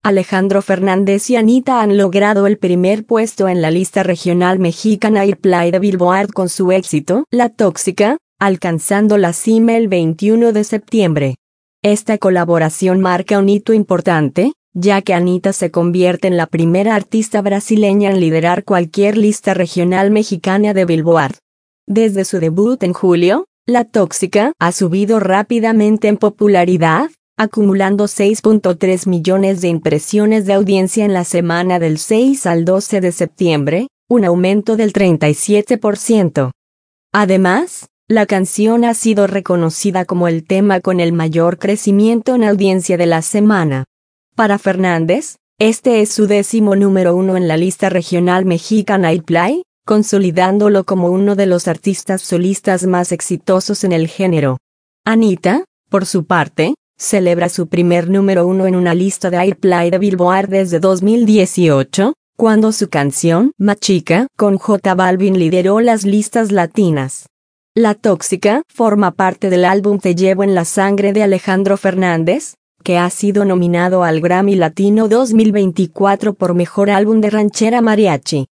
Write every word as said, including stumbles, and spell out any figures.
Alejandro Fernández y Anita han logrado el primer puesto en la lista regional mexicana Airplay de Billboard con su éxito La Tóxica, alcanzando la cima el veintiuno de septiembre. Esta colaboración marca un hito importante, ya que Anita se convierte en la primera artista brasileña en liderar cualquier lista regional mexicana de Billboard. Desde su debut en julio, La Tóxica ha subido rápidamente en popularidad, acumulando seis punto tres millones de impresiones de audiencia en la semana del seis al doce de septiembre, un aumento del treinta y siete por ciento. Además, la canción ha sido reconocida como el tema con el mayor crecimiento en audiencia de la semana. Para Fernández, este es su décimo número uno en la lista regional mexicana Airplay, consolidándolo como uno de los artistas solistas más exitosos en el género. Anita, por su parte, celebra su primer número uno en una lista de Airplay de Billboard desde dos mil dieciocho, cuando su canción Machica con J Balvin lideró las listas latinas. La Tóxica forma parte del álbum Te Llevo en la Sangre de Alejandro Fernández, que ha sido nominado al Grammy Latino dos mil veinticuatro por Mejor Álbum de Ranchera Mariachi.